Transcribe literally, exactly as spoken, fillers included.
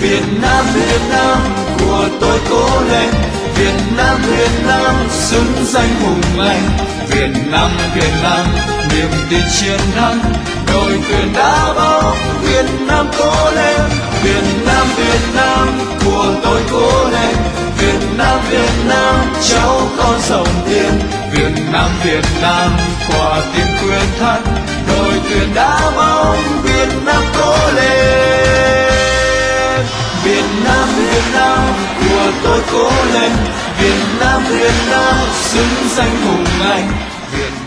Việt Nam, Việt Nam của tôi cố lên. Việt Nam, Việt Nam xứng danh hùng anh. Việt Nam, Việt Nam niềm tin chiến thắng. Đội tuyển đá bóng Việt Nam cố lên. Việt Nam, Việt Nam của tôi cố lên. Việt Nam, Việt Nam cháu con rồng thiên. Việt Nam, Việt Nam quả tim quyết thắng. Đội tuyển đá bóng Việt Nam cố lên. Việt Nam, Việt Nam của tôi cố lên. Việt Nam, Việt Nam xứng danh hùng anh. Việt